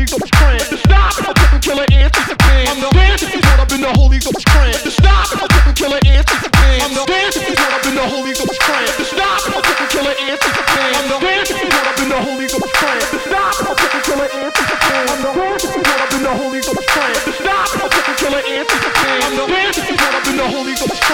Holy Ghost trance. To stop, I'm taking killer ants in Japan. I'm dancing caught up in the Holy Ghost trance. To stop, I'm taking killer ants in Japan. I'm dancing caught up in the Holy Ghost trance. To stop, I'm taking killer ants in Japan. I'm dancing caught up in the Holy Ghost trance. To stop, I'm taking killer ants in Japan. I'm dancing caught up in the Holy Ghost trance. To stop, I'm taking killer ants in Japan. I'm dancing caught up in the Holy Ghost trance.